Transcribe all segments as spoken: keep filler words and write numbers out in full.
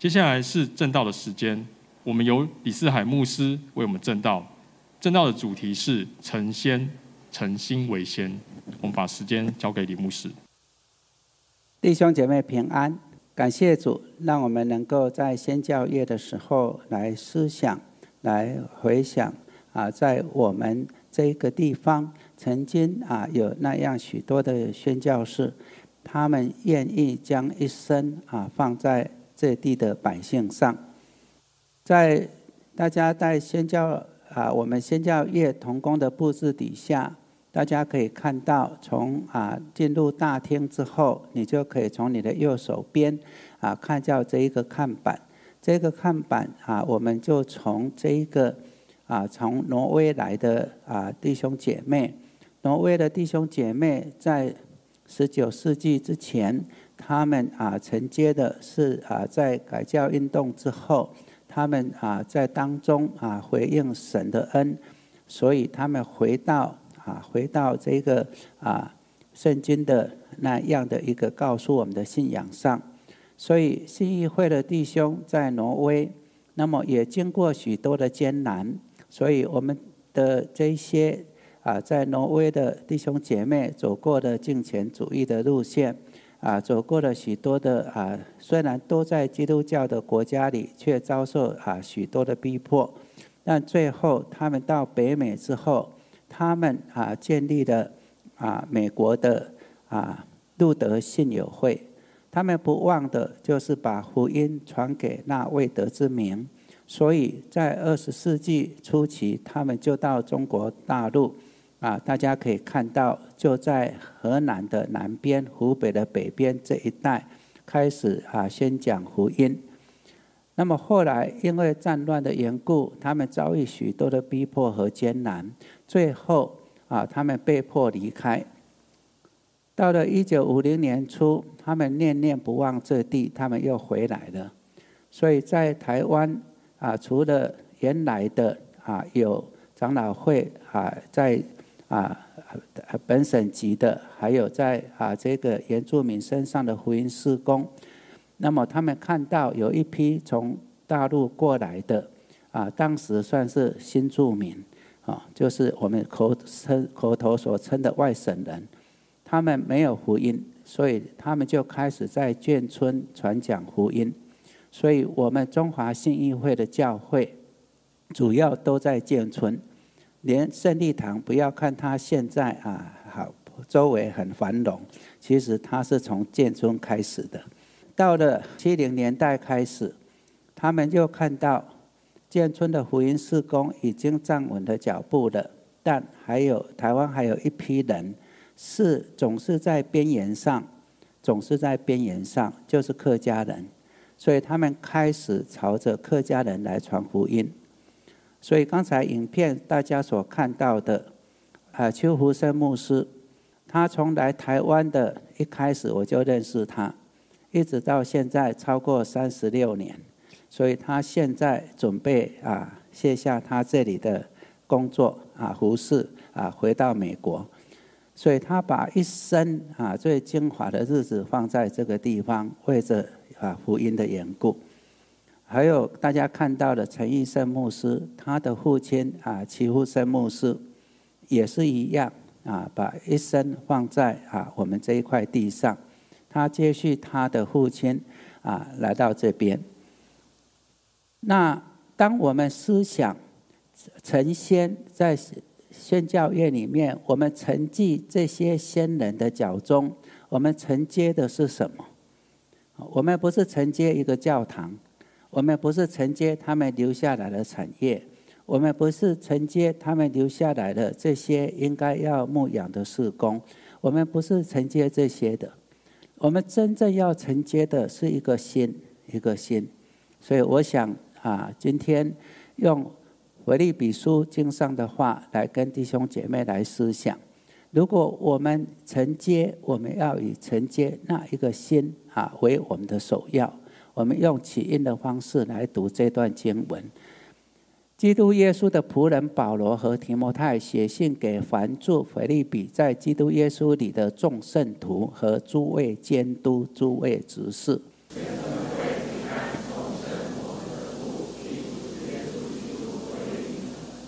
接下来是正道的时间，我们由李四海牧师为我们正道。正道的主题是成仙，诚心为先。我们把时间交给李牧师。 弟兄姐妹平安，感谢主，让我们能够在宣教月的时候来思想，来回想啊，在我们这个地方曾经啊有那样许多的宣教士，他们愿意将一生啊放在这地的百姓上。在大家在宣教啊，我们宣教月同工的布置底下，大家可以看到，从啊进入大厅之后，你就可以从你的右手边啊看到这一个看板。这个看板啊，我们就从这一个啊从挪威来的啊弟兄姐妹，挪威的弟兄姐妹在十九世纪之前，他们啊承接的是啊在改教运动之后，他们啊在当中啊回应神的恩，所以他们回到。啊，回到这个啊圣经的那样的一个告诉我们的信仰上，所以信义会的弟兄在挪威，那么也经过许多的艰难，所以我们的这些啊在挪威的弟兄姐妹走过的敬虔主义的路线，啊走过了许多的啊虽然都在基督教的国家里，却遭受啊许多的逼迫，但最后他们到北美之后。他们啊建立了啊美国的啊路德信友会，他们不忘的就是把福音传给那未得之民，所以在二十世纪初期，他们就到中国大陆啊，大家可以看到，就在河南的南边、湖北的北边这一带开始啊宣讲福音。那么后来因为战乱的缘故，他们遭遇许多的逼迫和艰难，最后啊，他们被迫离开。到了一九五零年初，他们念念不忘这地，他们又回来了。所以在台湾啊，除了原来的啊有长老会啊，在啊本省级的，还有在啊这个原住民身上的福音事工。那么他们看到有一批从大陆过来的啊，当时算是新住民啊，就是我们口称口头所称的外省人，他们没有福音，所以他们就开始在眷村传讲福音。所以我们中华信义会的教会主要都在眷村，连圣利堂不要看它现在啊好周围很繁荣，其实它是从眷村开始的。到了七零年代开始，他们就看到眷村的福音事工已经站稳了脚步了，但还有台湾还有一批人是总是在边缘上，总是在边缘上，就是客家人，所以他们开始朝着客家人来传福音。所以刚才影片大家所看到的，啊，邱福生牧师，他从来台湾的一开始我就认识他。一直到现在超过三十六年，所以他现在准备啊卸下他这里的工作啊服侍啊回到美国，所以他把一生啊最精华的日子放在这个地方，为着啊福音的缘故。还有大家看到的陈义胜牧师，他的父亲啊齐福生牧师也是一样啊，把一生放在啊我们这一块地上。他接续他的父亲啊，来到这边。那当我们思想成仙，在宣教院里面，我们承继这些先人的脚踪，我们承接的是什么？我们不是承接一个教堂，我们不是承接他们留下来的产业，我们不是承接他们留下来的这些应该要牧养的事工，我们不是承接这些的。我们真正要承接的是一个心，一个心。所以我想啊，今天用腓立比书经上的话来跟弟兄姐妹来思想。如果我们承接，我们要以承接那一个心啊为我们的首要。我们用起印的方式来读这段经文。基督耶稣的仆人保罗和提摩太写信给凡住腓立比在基督耶稣里的众圣徒和诸位监督、诸位执事。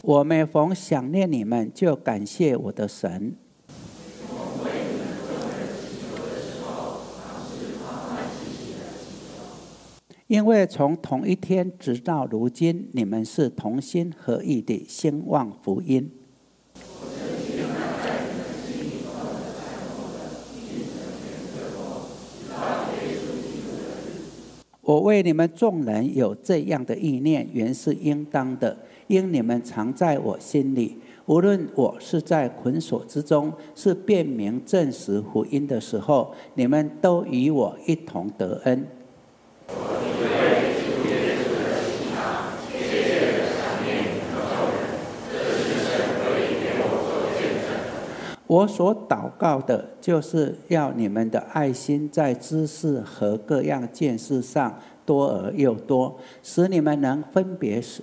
我每逢想念你们，就感谢我的神。因为从同一天直到如今，你们是同心合意地兴旺福音。我为你们众人有这样的意念，原是应当的，因你们常在我心里。无论我是在捆锁之中，是辨明证实福音的时候，你们都与我一同得恩。我所祷告的，就是要你们的爱心在知识和各样见识上多而又多，使你们能分别是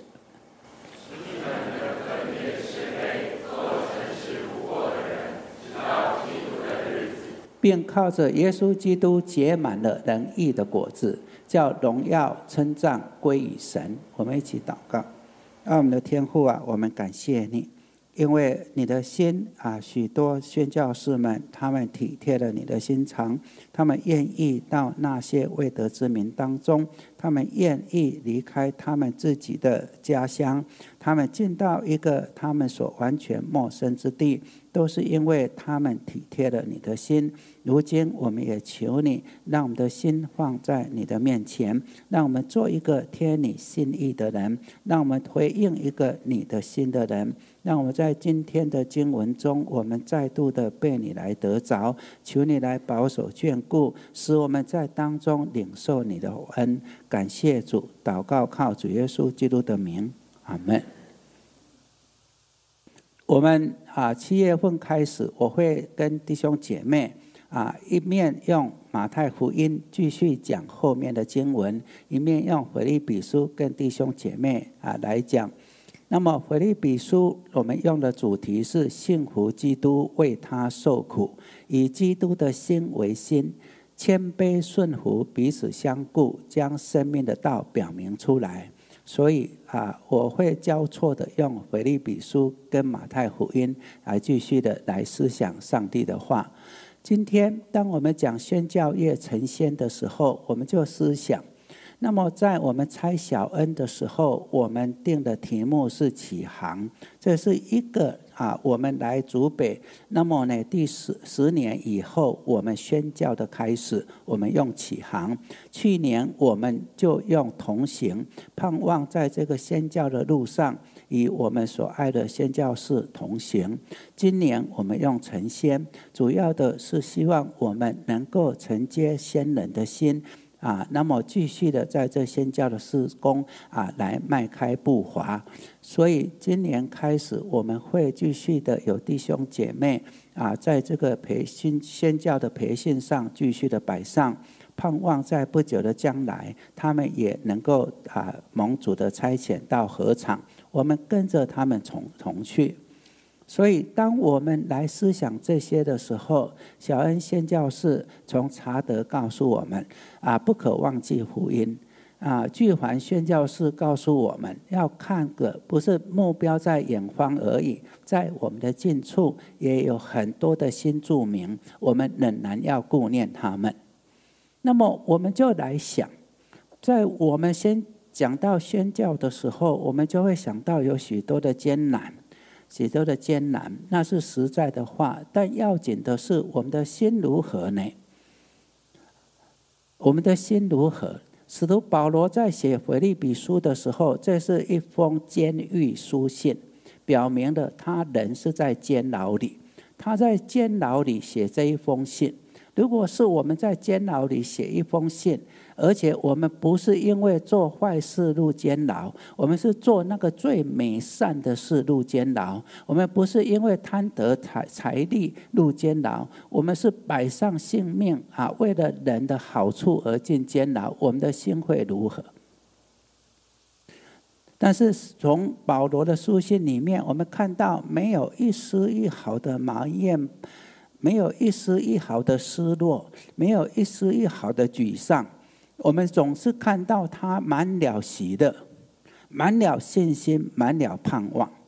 并靠着耶稣基督结满了仁义的果子，叫荣耀称赞归于神。我们一起祷告。啊，我们的天父啊，我们感谢你，因为你的心啊，许多宣教士们，他们体贴了你的心肠，他们愿意到那些未得之民当中，他们愿意离开他们自己的家乡，他们进到一个他们所完全陌生之地，都是因为他们体贴了你的心。如今我们也求你，让我们的心放在你的面前，让我们做一个贴你心意的人，让我们回应一个你的心的人，让我们在今天的经文中，我们再度的被你来得着，求你来保守眷顾，使我们在当中领受你的恩。感谢主，祷告靠主耶稣基督的名，阿们。我们啊，七月份开始，我会跟弟兄姐妹啊，一面用马太福音继续讲后面的经文，一面用腓立比书跟弟兄姐妹啊来讲。那么腓立比书我们用的主题是信服基督，为他受苦，以基督的心为心，谦卑顺服，彼此相顾，将生命的道表明出来。所以啊，我会交错的用腓立比书跟马太福音来继续的来思想上帝的话。今天当我们讲宣教业成仙的时候，我们就思想，那么在我们拆小恩的时候，我们定的题目是启航，这是一个啊，我们来主北。那么呢，第十十年以后，我们宣教的开始，我们用启航。去年我们就用同行，盼望在这个宣教的路上，与我们所爱的宣教士同行。今年我们用承先，主要的是希望我们能够承接先人的心。啊，那么继续的在这宣教的事工啊，来迈开步伐。所以今年开始，我们会继续的有弟兄姐妹啊，在这个培训宣教的培训上继续的摆上，盼望在不久的将来，他们也能够啊蒙主的差遣到禾场，我们跟着他们同同去。所以当我们来思想这些的时候，小恩宣教士从查德告诉我们啊，不可忘记福音啊。聚环宣教士告诉我们，要看个不是目标在远方而已，在我们的近处也有很多的新住民，我们仍然要顾念他们。那么我们就来想，在我们先讲到宣教的时候，我们就会想到有许多的艰难，许多的艰难，那是实在的话，但要紧的是我们的心如何呢？我们的心如何？使徒保罗在写腓立比书的时候，这是一封监狱书信，表明了他人是在监牢里，他在监牢里写这一封信。如果是我们在监牢里写一封信，而且我们不是因为做坏事入监牢，我们是做那个最美善的事入监牢，我们不是因为贪得财财力入监牢，我们是摆上性命啊，为了人的好处而进监牢，我们的心会如何？但是从保罗的书信里面，我们看到没有一丝一毫的埋怨，没有一丝一毫的失落，没有一丝一毫的沮丧，我们总是看到他满了喜乐，满了信心，满了盼望。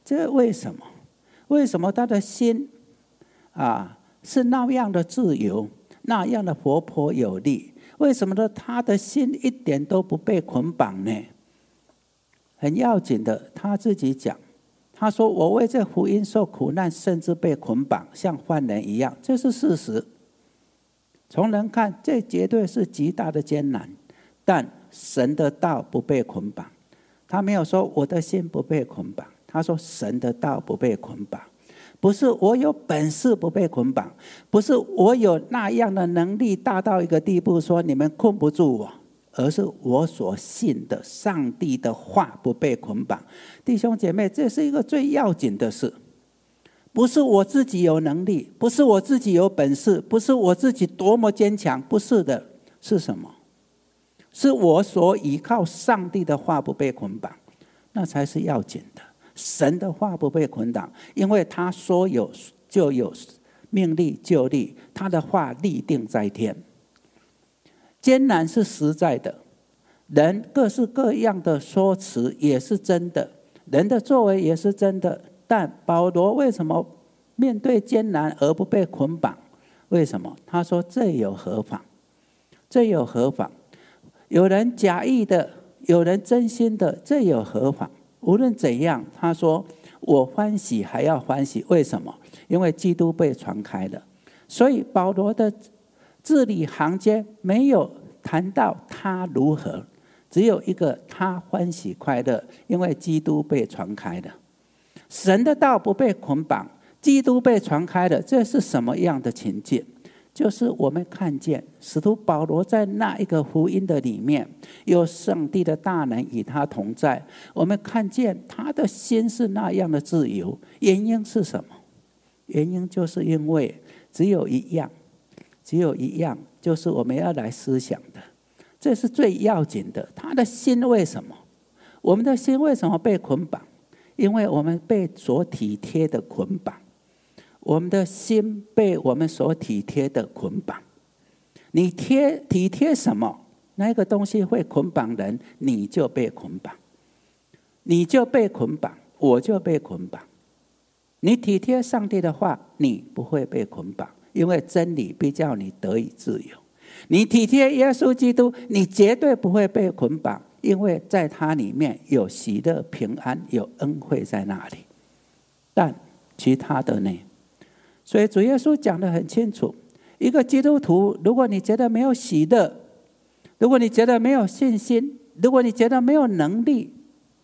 这为什么？为什么他的心啊是那样的自由，那样的活泼有力？为什么呢？他的心一点都不被捆绑呢？很要紧的，他自己讲，他说：“我为这福音受苦难，甚至被捆绑，像犯人一样。”这是事实。从人看，这绝对是极大的艰难，但神的道不被捆绑。他没有说我的心不被捆绑，他说神的道不被捆绑。不是我有本事不被捆绑，不是我有那样的能力大到一个地步说你们困不住我，而是我所信的上帝的话不被捆绑。弟兄姐妹，这是一个最要紧的事。不是我自己有能力，不是我自己有本事，不是我自己多么坚强，不是的。是什么？是我所依靠上帝的话不被捆绑，那才是要紧的。神的话不被捆绑，因为他说有就有，命立就立，他的话立定在天。艰难是实在的，人各式各样的说辞也是真的，人的作为也是真的。但保罗为什么面对艰难而不被捆绑？为什么？他说这有何妨？这有何妨？有人假意的，有人真心的，这有何妨？无论怎样，他说我欢喜还要欢喜。为什么？因为基督被传开了。所以保罗的字里行间没有谈到他如何，只有一个他欢喜快乐，因为基督被传开了。神的道不被捆绑，基督被传开了，这是什么样的情境？就是我们看见使徒保罗在那一个福音的里面，有上帝的大能与他同在。我们看见他的心是那样的自由，原因是什么？原因就是因为只有一样，只有一样，就是我们要来思想的，这是最要紧的。他的心为什么？我们的心为什么被捆绑？因为我们被所体贴的捆绑。我们的心被我们所体贴的捆绑。你贴体贴什么，那个东西会捆绑人，你就被捆绑，你就被捆绑，我就被捆绑。你体贴上帝的话，你不会被捆绑，因为真理必叫你得以自由。你体贴耶稣基督，你绝对不会被捆绑，因为在他里面有喜乐平安，有恩惠在那里。但其他的呢？所以主耶稣讲得很清楚，一个基督徒，如果你觉得没有喜乐，如果你觉得没有信心，如果你觉得没有能力，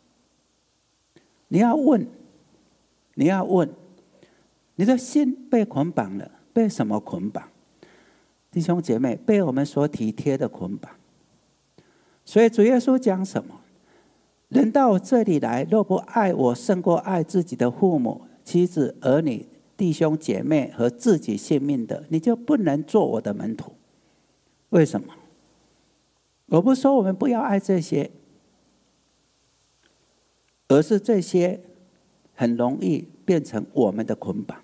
你要问，你要问，你的心被捆绑了，被什么捆绑？弟兄姐妹，被我们所体贴的捆绑。所以主耶稣讲什么？人到我这里来，若不爱我胜过爱自己的父母、妻子、儿女、弟兄姐妹和自己性命的，你就不能做我的门徒。为什么？我不说我们不要爱这些，而是这些很容易变成我们的捆绑。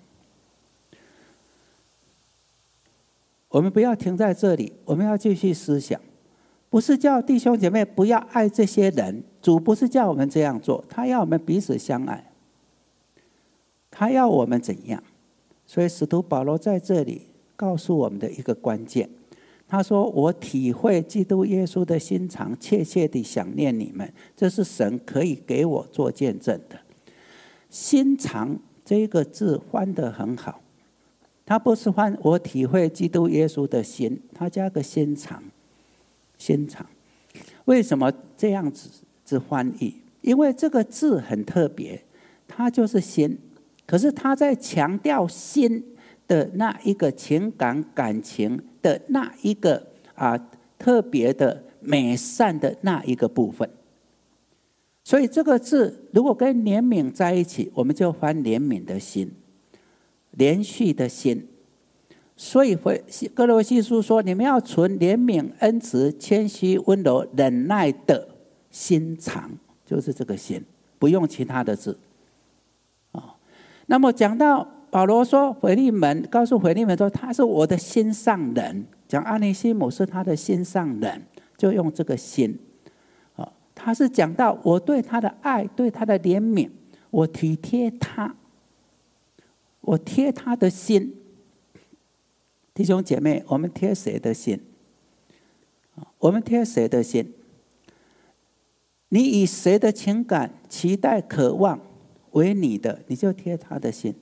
我们不要停在这里，我们要继续思想。不是叫弟兄姐妹不要爱这些人，主不是叫我们这样做，他要我们彼此相爱，他要我们怎样？所以使徒保罗在这里告诉我们的一个关键，他说我体会基督耶稣的心肠，切切地想念你们，这是神可以给我做见证的。心肠这个字翻得很好，他不是翻我体会基督耶稣的心，他加个心肠。心肠为什么这样子之翻译？因为这个字很特别，它就是心，可是他在强调心的那一个情感感情的那一个啊特别的美善的那一个部分。所以这个字如果跟怜悯在一起，我们就翻怜悯的心，连续的心。所以哥罗西书说，你们要存怜悯、恩慈、谦虚、温柔、忍耐的心肠，就是这个心，不用其他的字。那么讲到保罗说腓利门，告诉腓利门说他是我的心上人，讲阿尼西姆是他的心上人，就用这个心。他是讲到我对他的爱，对他的怜悯， 我体贴他，我贴他的心。弟兄姐妹，我们贴谁的心？我们贴谁的心？你以谁的情感、期待、渴望为你的，你就贴他的心。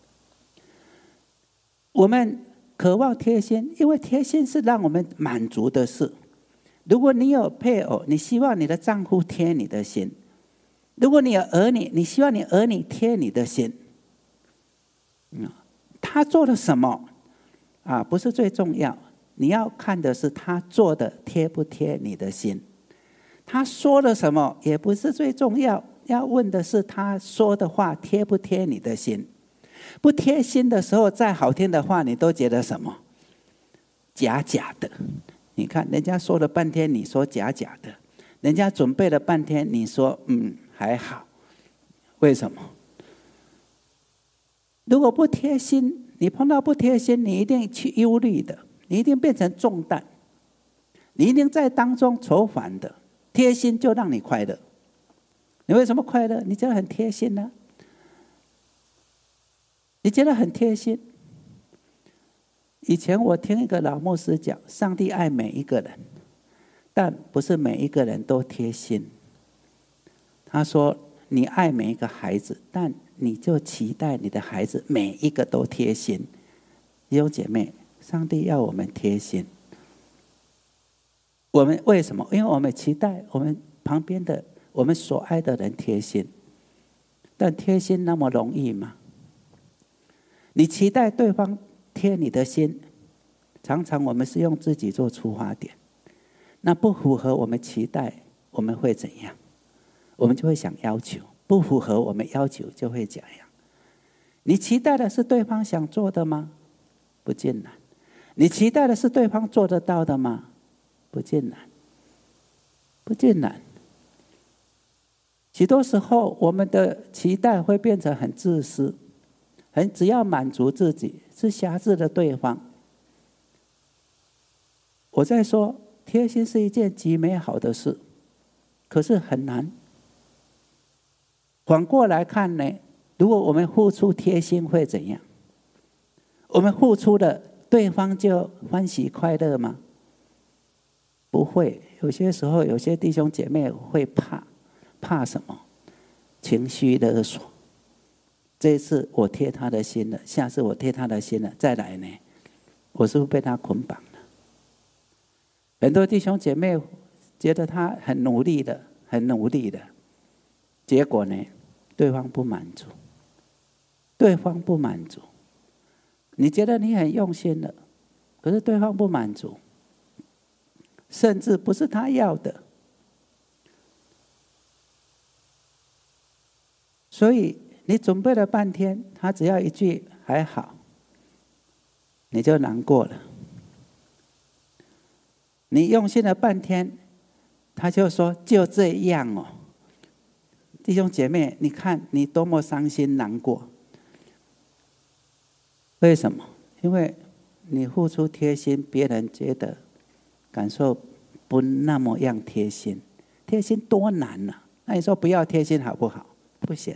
我们渴望贴心，因为贴心是让我们满足的事。如果你有配偶，你希望你的丈夫贴你的心；如果你有儿女，你希望你儿女贴你的心。嗯，他做了什么啊？不是最重要，你要看的是他做的贴不贴你的心。他说了什么也不是最重要，要问的是他说的话贴不贴你的心。不贴心的时候，再好听的话你都觉得什么？假假的。你看人家说了半天，你说假假的；人家准备了半天，你说嗯还好。为什么？如果不贴心，你碰到不贴心，你一定去忧虑的，你一定变成重担，你一定在当中愁烦的。贴心就让你快乐，你为什么快乐？你觉得很贴心呢、啊？你觉得很贴心。以前我听一个老牧师讲，上帝爱每一个人，但不是每一个人都贴心。他说你爱每一个孩子，但你就期待你的孩子每一个都贴心。弟兄姐妹，上帝要我们贴心。我们为什么？因为我们期待我们旁边的我们所爱的人贴心，但贴心那么容易吗？你期待对方贴你的心，常常我们是用自己做出发点，那不符合我们期待，我们会怎样？我们就会想要求，不符合我们要求就会怎样？你期待的是对方想做的吗？不尽然。你期待的是对方做得到的吗？不尽然，不尽然。许多时候，我们的期待会变成很自私，很只要满足自己，是辖制了对方。我在说，贴心是一件极美好的事，可是很难。反过来看呢，如果我们付出贴心会怎样？我们付出了，对方就欢喜快乐吗？不会。有些时候，有些弟兄姐妹会怕，怕什么？情绪勒索。这一次我贴他的心了，下次我贴他的心了，再来呢，我是不是被他捆绑了？很多弟兄姐妹觉得他很努力的，很努力的，结果呢，对方不满足，对方不满足。你觉得你很用心了，可是对方不满足，甚至不是他要的。所以你准备了半天，他只要一句还好，你就难过了。你用心了半天，他就说就这样哦。弟兄姐妹，你看你多么伤心难过。为什么？因为你付出贴心，别人觉得感受不那么样贴心。贴心多难啊，那你说不要贴心好不好？不行。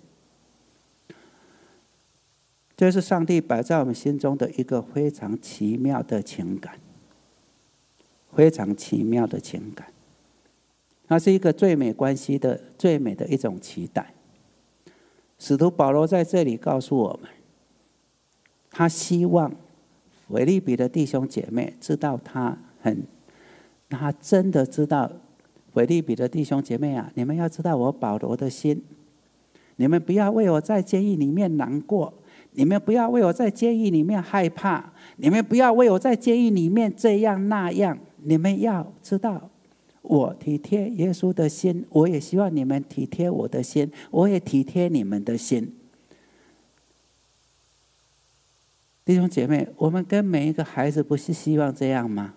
这是上帝摆在我们心中的一个非常奇妙的情感，非常奇妙的情感。它是一个最美关系的最美的一种期待。使徒保罗在这里告诉我们，他希望腓立比的弟兄姐妹知道他很，他真的知道腓立比的弟兄姐妹啊，你们要知道我保罗的心，你们不要为我在监狱里面难过，你们不要为我在监狱里面害怕，你们不要为我在监狱里面这样那样，你们要知道我体贴耶稣的心，我也希望你们体贴我的心，我也体贴你们的心。弟兄姐妹，我们跟每一个孩子不是希望这样吗？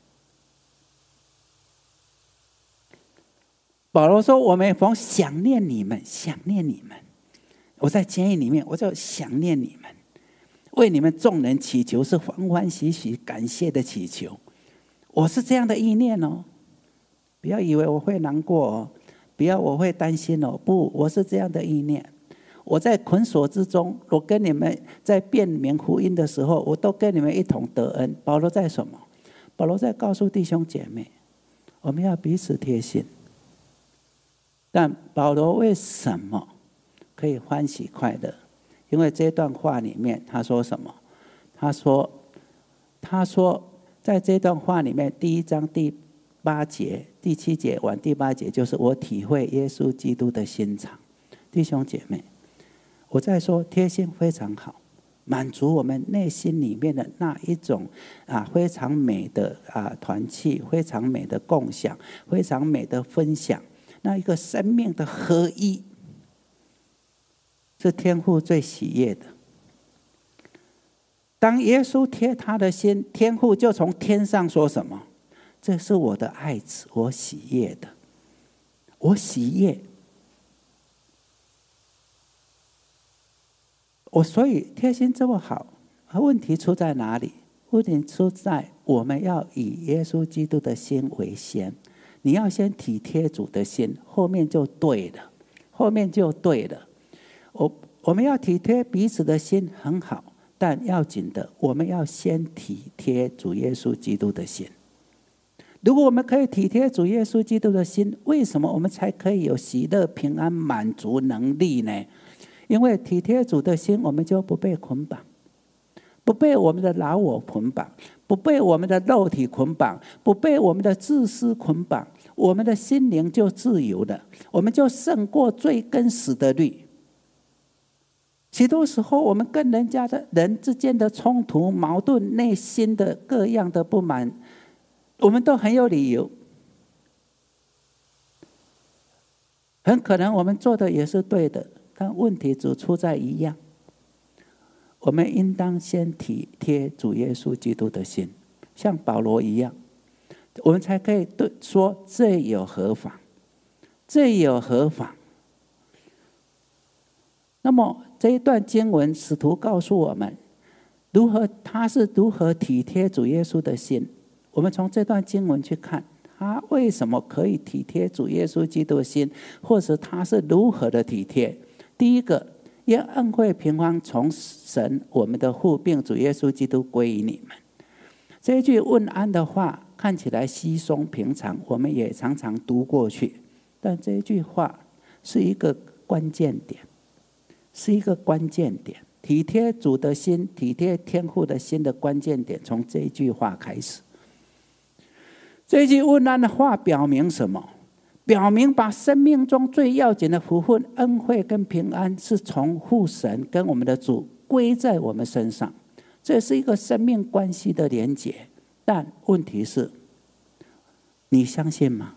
保罗说，我们逢想念你们，想念你们。我在监狱里面，我就想念你们，为你们众人祈求，是欢欢喜喜感谢的祈求。我是这样的意念哦，不要以为我会难过哦，不要我会担心哦，不，我是这样的意念。 我在捆锁之中，我跟你们在辨明福音的时候，我都跟你们一同得恩。保罗在什么？保罗在告诉弟兄姐妹，我们要彼此贴心。但保罗为什么可以欢喜快乐？因为这段话里面他说什么？他说他说在这段话里面，第一章第八节、第七节完第八节，就是我体会耶稣基督的心肠。弟兄姐妹，我在说贴心非常好，满足我们内心里面的那一种啊非常美的啊团契，非常美的共享，非常美的分享，那一个生命的合一，是天父最喜悦的。当耶稣贴他的心，天父就从天上说什么？这是我的爱子，我喜悦的，我喜悦。我所以贴心这么好，问题出在哪里？问题出在我们要以耶稣基督的心为先。你要先体贴主的心，后面就对了，后面就对了。我我们要体贴彼此的心很好，但要紧的，我们要先体贴主耶稣基督的心。如果我们可以体贴主耶稣基督的心，为什么我们才可以有喜乐、平安、满足能力呢？因为体贴主的心，我们就不被捆绑，不被我们的老我捆绑，不被我们的肉体捆绑，不被我们的自私捆绑，我们的心灵就自由了，我们就胜过罪跟死的律。许多时候，我们跟人家的人之间的冲突、矛盾、内心的各样的不满，我们都很有理由。很可能我们做的也是对的，但问题只出在一样：我们应当先体贴主耶稣基督的心，像保罗一样，我们才可以对说罪有何妨？罪有何妨？那么这一段经文，使徒告诉我们，如何他是如何体贴主耶稣的心。我们从这段经文去看，他为什么可以体贴主耶稣基督的心，或者他是如何的体贴。第一个，愿恩惠平安从神我们的父并主耶稣基督归于你们。这一句问安的话看起来稀松平常，我们也常常读过去，但这一句话是一个关键点，是一个关键点。体贴主的心，体贴天父的心的关键点从这一句话开始。这一句问安的话表明什么？表明把生命中最要紧的福分、恩惠跟平安是从父神跟我们的主归在我们身上，这是一个生命关系的连结。但问题是，你相信吗？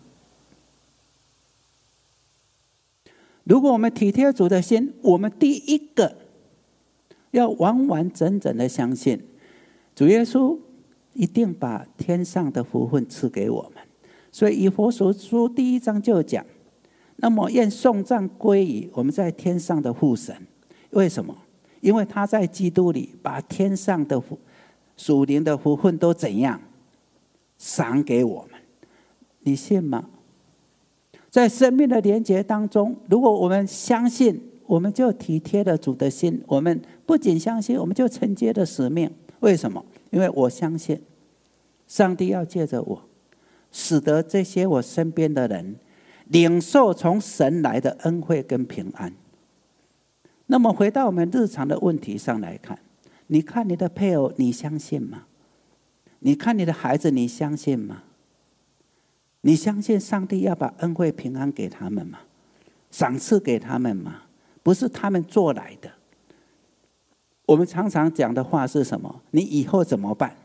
如果我们体贴主的心，我们第一个要完完整整的相信，主耶稣一定把天上的福分赐给我们。所以以弗所书第一章就讲，那么愿颂赞归于我们在天上的父神。为什么？因为他在基督里把天上的属灵的福分都怎样赏给我们。你信吗？在生命的连结当中，如果我们相信，我们就体贴了主的心。我们不仅相信，我们就承接了使命。为什么？因为我相信上帝要借着我，使得这些我身边的人领受从神来的恩惠跟平安。那么回到我们日常的问题上来看，你看你的配偶，你相信吗？你看你的孩子，你相信吗？你相信上帝要把恩惠平安给他们吗？赏赐给他们吗？不是他们做来的。我们常常讲的话是什么？你以后怎么办？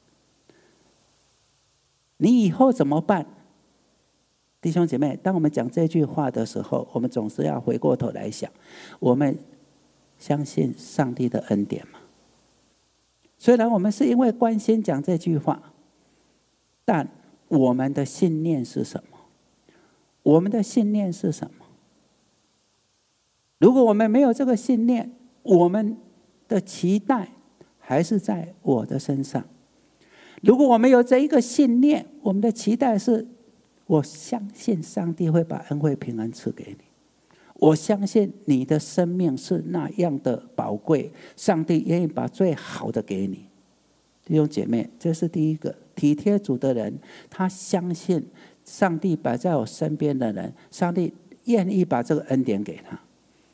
你以后怎么办？弟兄姐妹，当我们讲这句话的时候，我们总是要回过头来想，我们相信上帝的恩典吗？虽然我们是因为关心讲这句话，但我们的信念是什么？我们的信念是什么？如果我们没有这个信念，我们的期待还是在我的身上。如果我们有这一个信念，我们的期待是，我相信上帝会把恩惠平安赐给你， 我相信你的生命是那样的宝贵，上帝愿意把最好的给你。弟兄姐妹，这是第一个，体贴主的人，他相信上帝摆在我身边的人，上帝愿意把这个恩典给他，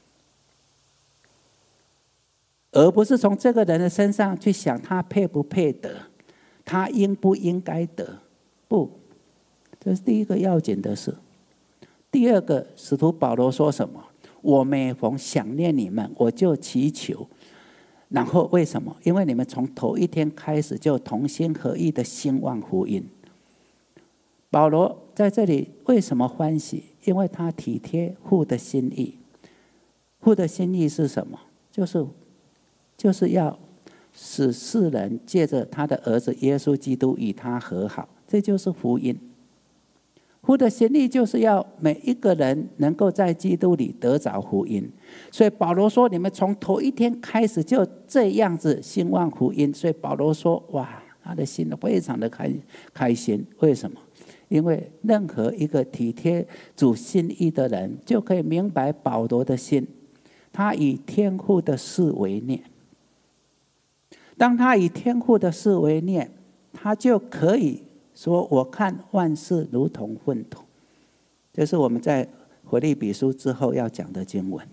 而不是从这个人的身上去想他配不配得，他应不应该得。不，这是第一个要紧的事。第二个，使徒保罗说什么？我每逢想念你们，我就祈求。然后为什么？因为你们从头一天开始就同心合意的兴旺福音。保罗在这里为什么欢喜？因为他体贴父的心意。父的心意是什么？就是就是要使世人借着他的儿子耶稣基督与他和好，这就是福音。父的心意就是要每一个人能够在基督里得着福音。所以保罗说，你们从头一天开始就这样子兴旺福音。所以保罗说，哇，他的心非常的开开心。为什么？因为任何一个体贴主心意的人，就可以明白保罗的心，他以天父的事为念。当他以天父的事为念，他就可以说，我看万事如同粪土。这是我们在腓立比书之后要讲的经文。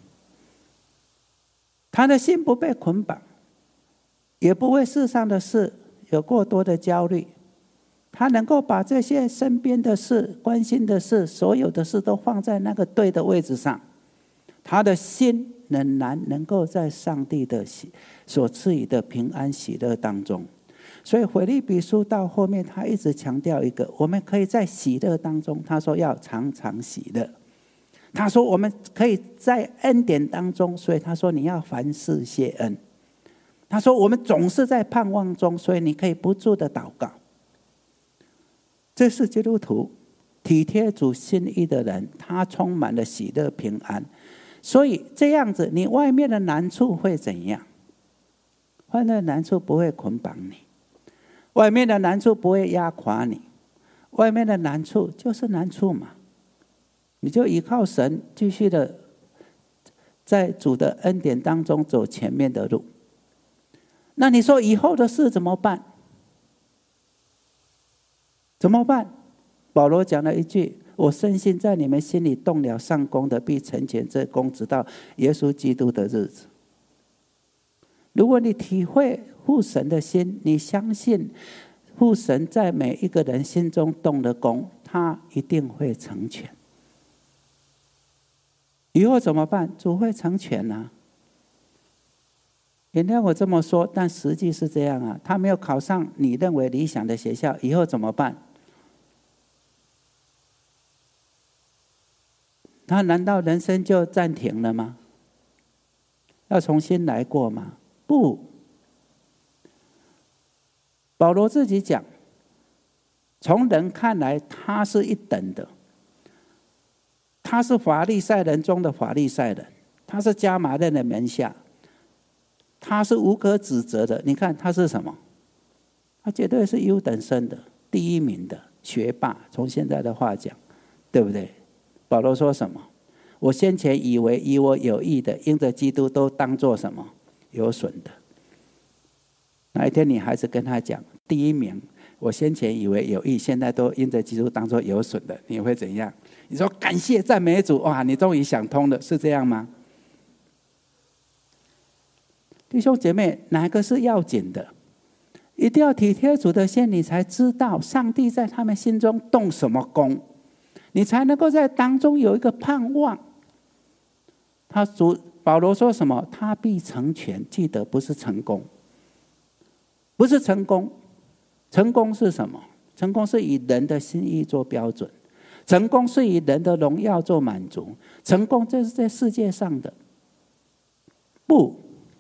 他的心不被捆绑，也不为世上的事有过多的焦虑。他能够把这些身边的事、关心的事、所有的事都放在那个对的位置上。他的心仍然能够在上帝的所赐予的平安喜乐当中。所以腓立比书到后面他一直强调一个，我们可以在喜乐当中，他说要常常喜乐。他说我们可以在恩典当中，所以他说你要凡事谢恩。他说我们总是在盼望中，所以你可以不住的祷告。这是基督徒体贴主心意的人，他充满了喜乐平安。所以这样子，你外面的难处会怎样？外面的难处不会捆绑你，外面的难处不会压垮你，外面的难处就是难处嘛，你就依靠神，继续的在主的恩典当中走前面的路。那你说以后的事怎么办？怎么办？保罗讲了一句，我深信在你们心里动了上功的，必成全这功，直到耶稣基督的日子。如果你体会父神的心，你相信父神在每一个人心中动的功，他一定会成全。以后怎么办？主会成全啊。原谅我这么说，但实际是这样啊。他没有考上你认为理想的学校，以后怎么办？他难道人生就暂停了吗？要重新来过吗？不。保罗自己讲，从人看来他是一等的，他是法利赛人中的法利赛人，他是加马勒的门下，他是无可指责的。你看他是什么？他绝对是优等生的，第一名的学霸，从现在的话讲，对不对？保罗说什么？我先前以为与我有益的，因着基督都当作什么？有损的。哪一天你还是跟他讲第一名，我先前以为有益，现在都因着基督当作有损的，你会怎样？你说感谢赞美主，哇，你终于想通了，是这样吗？弟兄姐妹，哪个是要紧的？一定要体贴主的心，你才知道上帝在他们心中动什么工，你才能够在当中有一个盼望。他主保罗说什么？他必成全，记得不是成功，不是成功。成功是什么？成功是以人的心意做标准，成功是以人的荣耀做满足，成功这是在世界上的。不，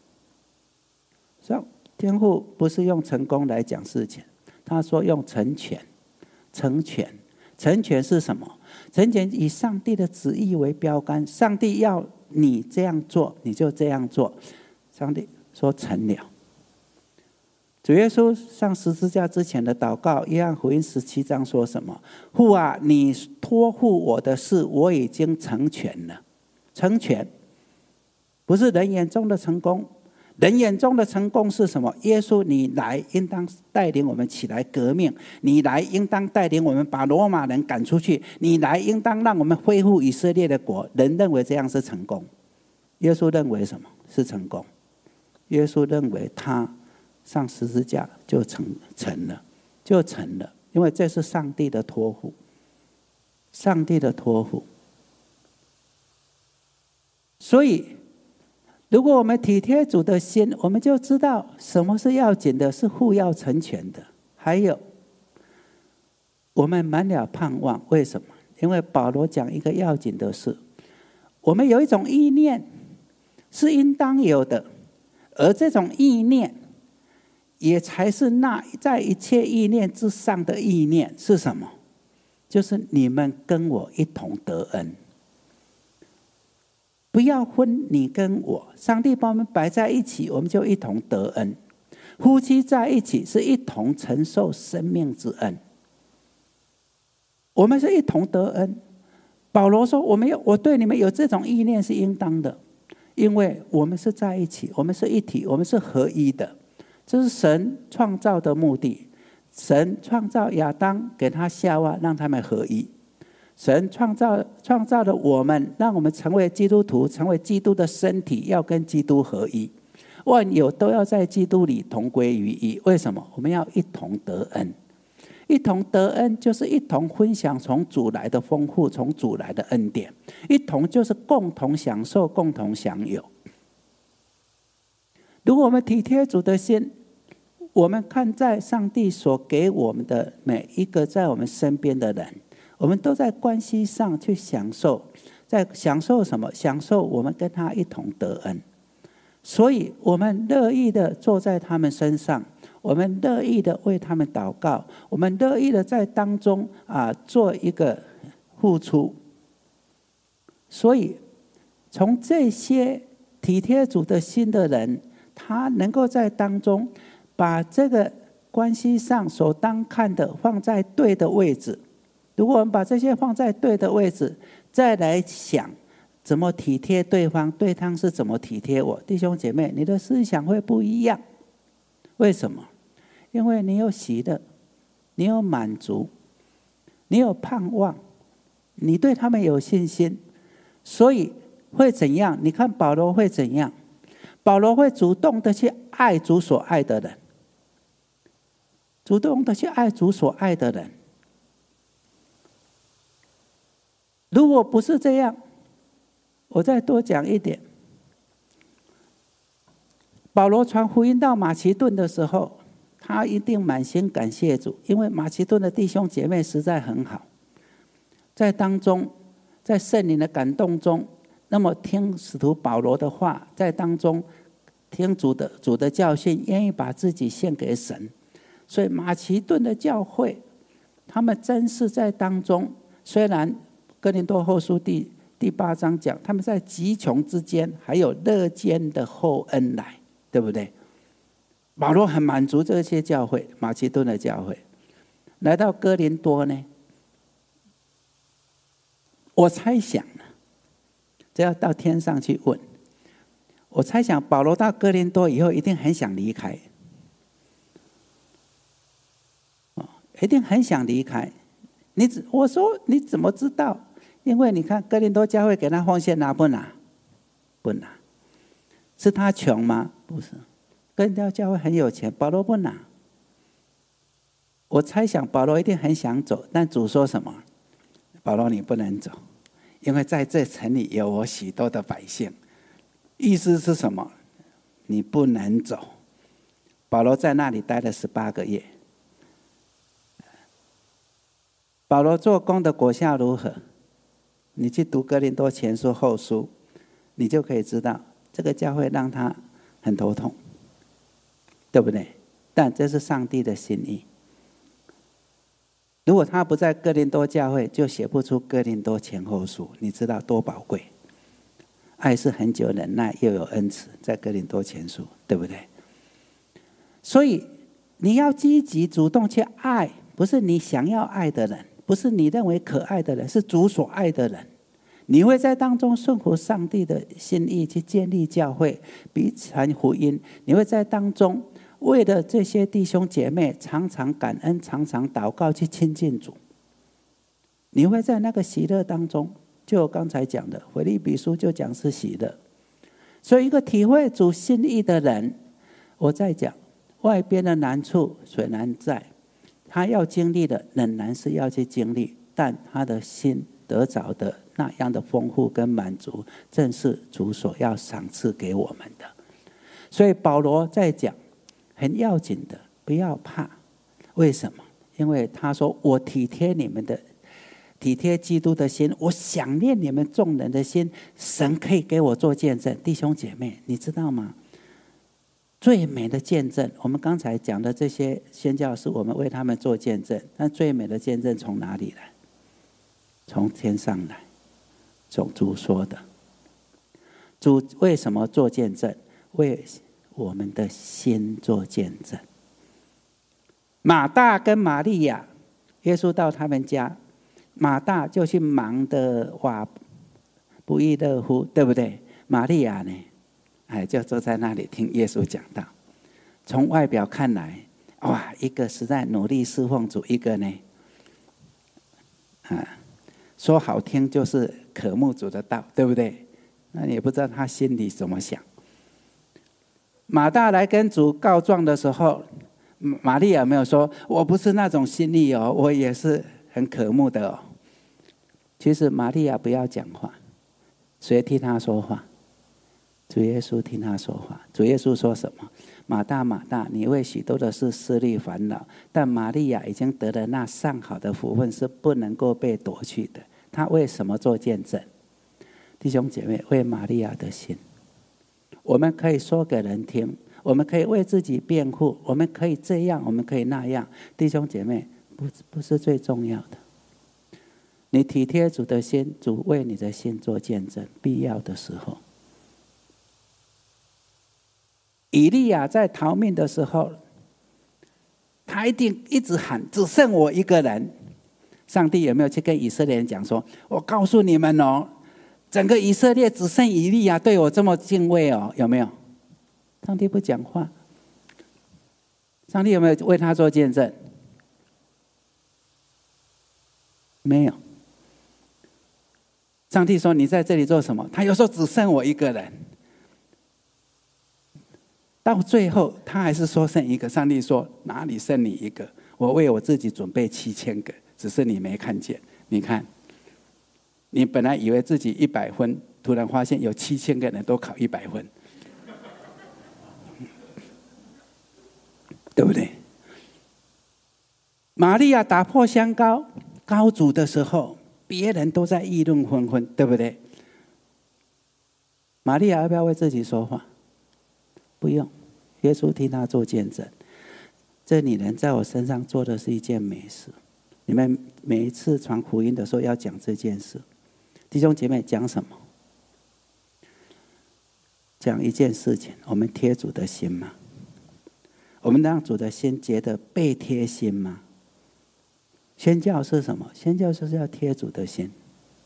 天父不是用成功来讲事情，他说用成全。成全成全是什么？成全以上帝的旨意为标杆，上帝要你这样做，你就这样做。上帝说成了。主耶稣上十字架之前的祷告，约翰福音十七章说什么？父啊，你托付我的事，我已经成全了。 成全，不是人眼中的成功。人眼中的成功是什么？耶稣你来应当带领我们起来革命，你来应当带领我们把罗马人赶出去，你来应当让我们恢复以色列的国。人认为这样是成功，耶稣认为什么是成功？耶稣认为他上十字架就成成了，就成了，因为这是上帝的托付，上帝的托付。所以如果我们体贴主的心，我们就知道什么是要紧的，是父要成全的。还有我们满了盼望，为什么？因为保罗讲一个要紧的事，我们有一种意念是应当有的，而这种意念也才是那在一切意念之上的意念是什么？就是你们跟我一同得恩。不要分你跟我，上帝把我们摆在一起，我们就一同得恩。夫妻在一起是一同承受生命之恩，我们是一同得恩。保罗说我们有我对你们有这种意念是应当的，因为我们是在一起，我们是一体，我们是合一的。这是神创造的目的。神创造亚当，给他夏娃，让他们合一。神创造创造了我们，让我们成为基督徒，成为基督的身体，要跟基督合一。万有都要在基督里同归于一。为什么？我们要一同得恩。一同得恩就是一同分享从主来的丰富，从主来的恩典。一同就是共同享受，共同享有。如果我们体贴主的心，我们看在上帝所给我们的每一个在我们身边的人，我们都在关系上去享受，在享受什么？享受我们跟他一同得恩。所以我们乐意的坐在他们身上，我们乐意的为他们祷告，我们乐意的在当中啊做一个付出。所以从这些体贴主的心的人，他能够在当中把这个关系上所当看的放在对的位置。如果我们把这些放在对的位置，再来想怎么体贴对方，对方是怎么体贴我，弟兄姐妹，你的思想会不一样。为什么？因为你有喜乐，你有满足，你有盼望，你对他们有信心，所以会怎样？你看保罗会怎样？保罗会主动的去爱主所爱的人，主动的去爱主所爱的人。如果不是这样，我再多讲一点。保罗传福音到马其顿的时候，他一定满心感谢主，因为马其顿的弟兄姐妹实在很好，在当中，在圣灵的感动中，那么听使徒保罗的话，在当中听主的主的教训，愿意把自己献给神。所以马其顿的教会，他们真是在当中，虽然哥林多后书第第八章讲，他们在极穷之间还有乐见的厚恩来，对不对？保罗很满足这些教会，马其顿的教会。来到哥林多呢，我猜想这要到天上去问，我猜想保罗到哥林多以后一定很想离开，一定很想离开。你我说你怎么知道？因为你看哥林多教会给他奉献拿不拿？不拿。是他穷吗？不是。哥林多教会很有钱，保罗不拿。我猜想保罗一定很想走，但主说什么？保罗你不能走，因为在这城里有我许多的百姓。意思是什么？你不能走。保罗在那里待了十八个月。保罗做工的果效如何？你去读哥林多前书后书，你就可以知道这个教会让他很头痛，对不对？但这是上帝的心意。如果他不在哥林多教会，就写不出哥林多前后书，你知道多宝贵。爱是很久忍耐，又有恩慈，在哥林多前书，对不对？所以你要积极主动去爱，不是你想要爱的人，不是你认为可爱的人，是主所爱的人。 你会在当中顺服上帝的心意，去建立教会，彼此传福音。你会在当中为了这些弟兄姐妹常常感恩，常常祷告，去亲近主。你会在那个喜乐当中，就我刚才讲的腓立比书就讲是喜乐。所以一个体会主心意的人，我在讲外边的难处虽然在，他要经历的仍然是要去经历，但他的心得着的那样的丰富跟满足，正是主所要赏赐给我们的。所以保罗在讲很要紧的，不要怕。为什么？因为他说我体贴你们的，体贴基督的心，我想念你们众人的心，神可以给我做见证。弟兄姐妹，你知道吗？最美的见证，我们刚才讲的这些宣教士，我们为他们做见证，但最美的见证从哪里来？从天上来，从主说的。主为什么做见证？为我们的心做见证。马大跟玛利亚，耶稣到他们家，马大就去忙得哇不亦乐乎，对不对？玛利亚呢，哎，就坐在那里听耶稣讲道。从外表看来，哇，一个实在努力侍奉主，一个呢，啊，说好听就是渴慕主的道，对不对？那你也不知道他心里怎么想。马大来跟主告状的时候，玛利亚没有说我不是那种心意哦，我也是很渴慕的哦。其实玛利亚不要讲话，谁替他说话？主耶稣听他说话。主耶稣说什么？马大马大，你为许多的事思虑烦恼，但玛利亚已经得了那上好的福分，是不能够被夺去的。他为什么做见证？弟兄姐妹，为玛利亚的心。我们可以说给人听，我们可以为自己辩护，我们可以这样，我们可以那样。弟兄姐妹，不不是最重要的。你体贴主的心，主为你的心做见证，必要的时候。以利亚在逃命的时候，他一定一直喊只剩我一个人。上帝有没有去跟以色列人讲说，我告诉你们哦，整个以色列只剩以利亚对我这么敬畏哦？有没有？上帝不讲话。上帝有没有为他做见证？没有。上帝说你在这里做什么？他又说只剩我一个人。到最后他还是说剩一个。上帝说哪里剩你一个？我为我自己准备七千个，只是你没看见。你看，你本来以为自己一百分，突然发现有七千个人都考一百分，对不对？玛利亚打破香膏膏主的时候，别人都在议论纷纷，对不对？玛利亚要不要为自己说话？不用，耶稣替他做见证。这女人在我身上做的是一件美事。你们每一次传福音的时候要讲这件事。弟兄姐妹，讲什么？讲一件事情，我们贴主的心吗？我们让主的心觉得被贴心吗？宣教是什么？宣教就是要贴主的心。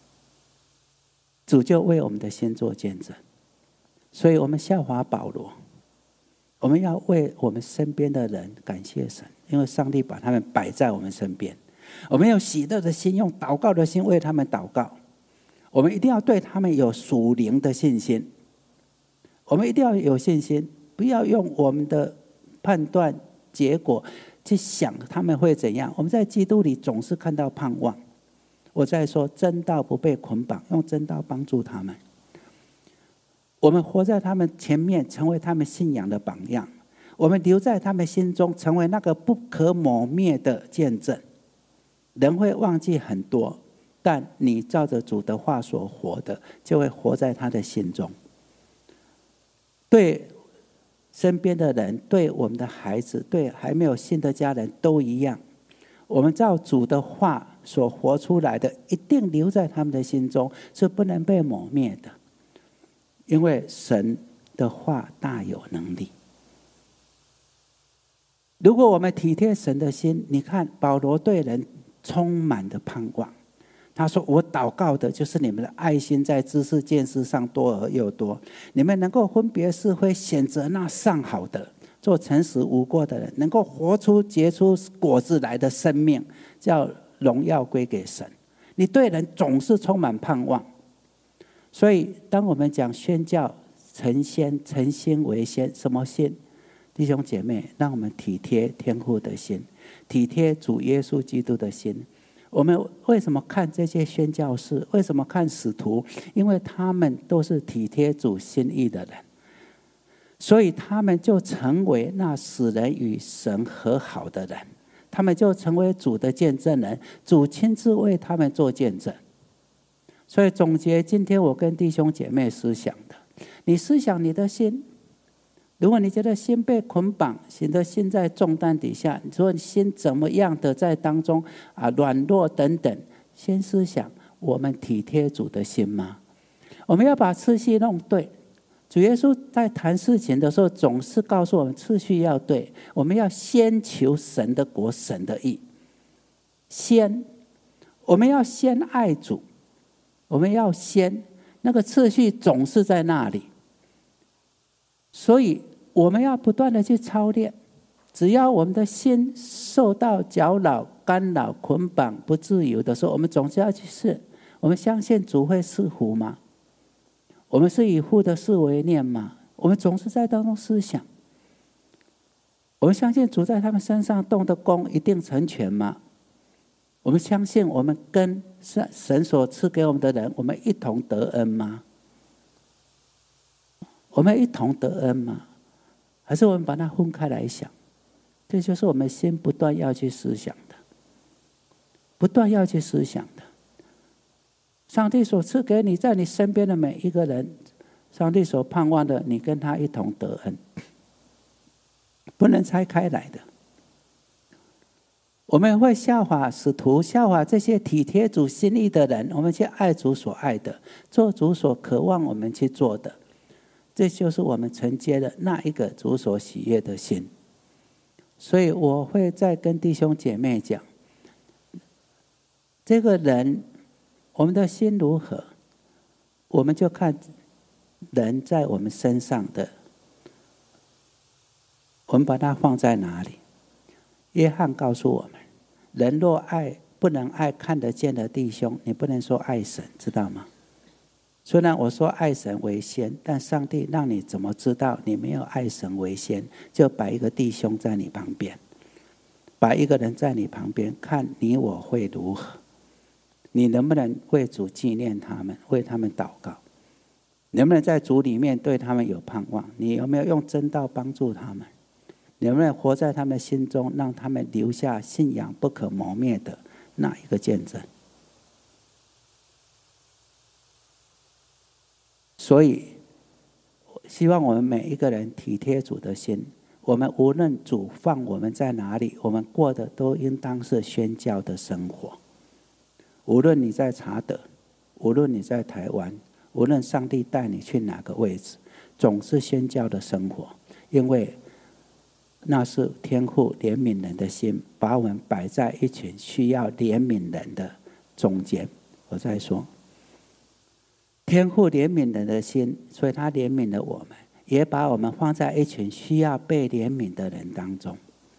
主就为我们的心做见证。所以我们效法保罗，我们要为我们身边的人感谢神，因为上帝把他们摆在我们身边。我们用喜乐的心，用祷告的心为他们祷告。我们一定要对他们有属灵的信心。我们一定要有信心，不要用我们的判断结果去想他们会怎样。我们在基督里总是看到盼望。我在说真道不被捆绑，用真道帮助他们。我们活在他们前面，成为他们信仰的榜样。我们留在他们心中，成为那个不可磨灭的见证。人会忘记很多，但你照着主的话所活的，就会活在他的心中。对身边的人，对我们的孩子，对还没有信的家人都一样。我们照主的话所活出来的，一定留在他们的心中，是不能被磨灭的。因为神的话大有能力。如果我们体贴神的心，你看保罗对人充满的盼望， 他说：“我祷告的就是你们的爱心在知识见识上多而又多，你们能够分别是非，选择那上好的，做诚实无过的人，能够活出结出果子来的生命，叫荣耀归给神。你对人总是充满盼望。”所以当我们讲宣教诚先，诚心为先，什么先？弟兄姐妹，让我们体贴天父的心，体贴主耶稣基督的心。我们为什么看这些宣教士？为什么看使徒？因为他们都是体贴主心意的人，所以他们就成为那使人与神和好的人，他们就成为主的见证人，主亲自为他们做见证。所以总结今天我跟弟兄姐妹思想的，你思想你的心，如果你觉得心被捆绑，你的心在重担底下，你说你心怎么样的在当中啊软弱等等，先思想我们体贴主的心吗？我们要把次序弄对。主耶稣在谈事情的时候，总是告诉我们次序要对，我们要先求神的国，神的义。先，我们要先爱主，我们要先，那个次序总是在那里。所以我们要不断的去操练，只要我们的心受到搅扰、干扰、捆绑、不自由的时候，我们总是要去试。我们相信主会赐福吗？我们是以父的事为念吗？我们总是在当中思想。我们相信主在他们身上动的工一定成全吗？我们相信我们跟神所赐给我们的人，我们一同得恩吗？我们一同得恩吗？还是我们把它分开来想？这就是我们心不断要去思想的，不断要去思想的。上帝所赐给你在你身边的每一个人，上帝所盼望的，你跟他一同得恩，不能拆开来的。我们会效法使徒，效法这些体贴主心意的人，我们去爱主所爱的，做主所渴望我们去做的。这就是我们承接的那一个主所喜悦的心。所以我会再跟弟兄姐妹讲，这个人我们的心如何，我们就看人在我们身上的，我们把它放在哪里。约翰告诉我们，人若爱不能爱看得见的弟兄，你不能说爱神，知道吗？虽然我说爱神为先，但上帝让你怎么知道你没有爱神为先？就摆一个弟兄在你旁边，摆一个人在你旁边，看你我会如何？你能不能为主纪念他们，为他们祷告？能不能在主里面对他们有盼望？你有没有用真道帮助他们？能不能活在他们心中，让他们留下信仰不可磨灭的那一个见证？所以希望我们每一个人体贴主的心，我们无论主放我们在哪里，我们过的都应当是宣教的生活。无论你在查德，无论你在台湾，无论上帝带你去哪个位置，总是宣教的生活。因为那是天父怜悯人的心，把我们摆在一群需要怜悯人的中间。我再说，天父怜悯人的心，所以他怜悯了我们，也把我们放在一群需要被怜悯的人当中。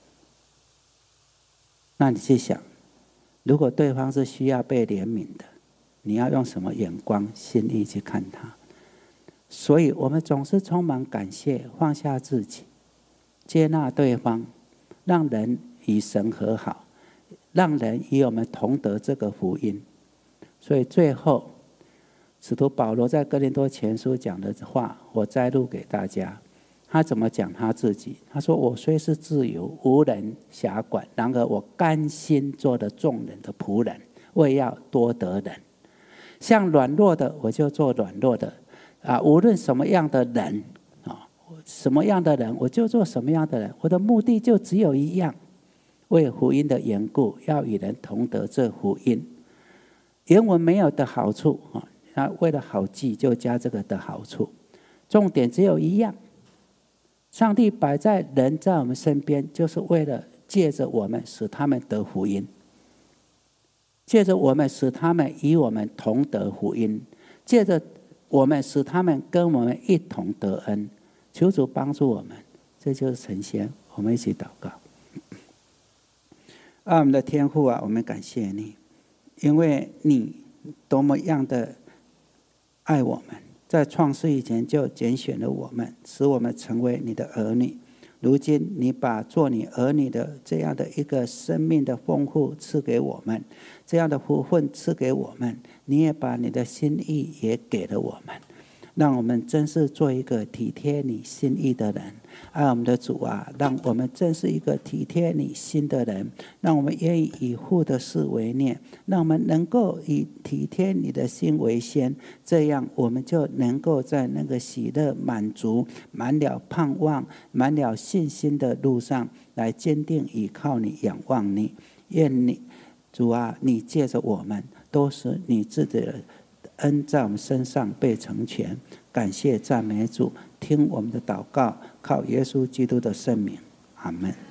那你去想，如果对方是需要被怜悯的，你要用什么眼光心意去看他？所以我们总是充满感谢，放下自己，接纳对方，让人与神和好，让人与我们同得这个福音。所以最后使徒保罗在哥林多前书讲的话，我摘录给大家。他怎么讲他自己？他说：“我虽是自由，无人辖管，然而我甘心做了众人的仆人，为要多得人。像软弱的，我就做软弱的啊！无论什么样的人啊，什么样的人，我就做什么样的人。我的目的就只有一样，为福音的缘故，要与人同得这福音。原文没有的好处啊，他为了好记就加这个的好处。重点只有一样。”上帝摆在人在我们身边，就是为了借着我们使他们得福音。 借着我们使他们与我们同得福音，借着我们使他们跟我们一同得恩。求主帮助我们，这就是成仙。我们一起祷告。啊，我们的天父啊，我们感谢你，因为你多么样的爱我们，在创世以前就拣选了我们，使我们成为你的儿女。如今你把做你儿女的这样的一个生命的丰富赐给我们，这样的福分赐给我们，你也把你的心意也给了我们，让我们真是做一个体贴你心意的人。爱我们的主啊，让我们真是一个体贴你心的人，让我们愿意以父的事为念，让我们能够以体贴你的心为先，这样我们就能够在那个喜乐满足满了盼望满了信心的路上来坚定依靠你仰望你。愿你主啊，你借着我们都是你自己的恩在我们身上被成全。感谢赞美主，听我们的祷告，靠耶稣基督的圣名，阿们。